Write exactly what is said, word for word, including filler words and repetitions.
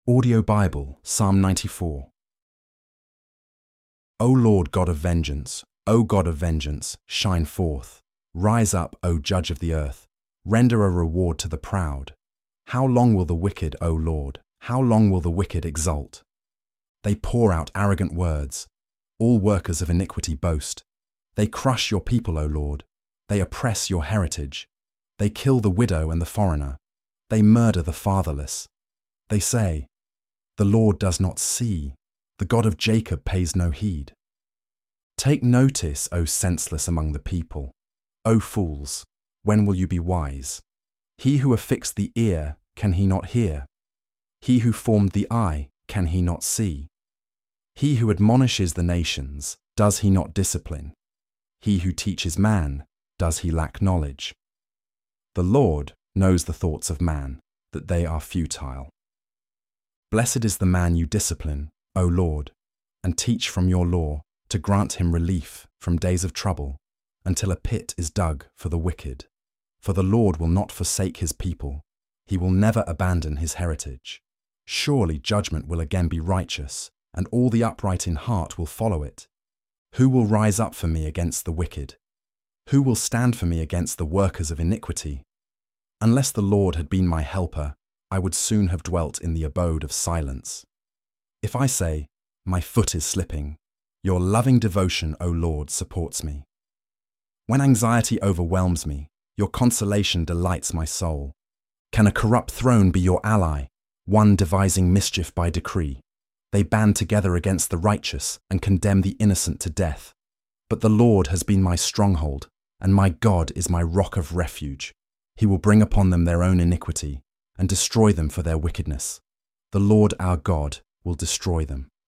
Audio Bible, Psalm ninety-four. O Lord God of vengeance, O God of vengeance, shine forth. Rise up, O Judge of the earth. Render a reward to the proud. How long will the wicked, O Lord, how long will the wicked exult? They pour out arrogant words. All workers of iniquity boast. They crush your people, O Lord. They oppress your heritage. They kill the widow and the foreigner. They murder the fatherless. They say, "The Lord does not see. The God of Jacob pays no heed." Take notice, O senseless among the people. O fools, when will you be wise? He who affixed the ear, can he not hear? He who formed the eye, can he not see? He who admonishes the nations, does he not discipline? He who teaches man, does he lack knowledge? The Lord knows the thoughts of man, that they are futile. Blessed is the man you discipline, O Lord, and teach from your law, to grant him relief from days of trouble, until a pit is dug for the wicked. For the Lord will not forsake his people. He will never abandon his heritage. Surely judgment will again be righteous, and all the upright in heart will follow it. Who will rise up for me against the wicked? Who will stand for me against the workers of iniquity? Unless the Lord had been my helper, I would soon have dwelt in the abode of silence. If I say, "My foot is slipping," your loving devotion, O Lord, supports me. When anxiety overwhelms me, your consolation delights my soul. Can a corrupt throne be your ally, one devising mischief by decree? They band together against the righteous and condemn the innocent to death. But the Lord has been my stronghold, and my God is my rock of refuge. He will bring upon them their own iniquity, and destroy them for their wickedness. The Lord our God will destroy them.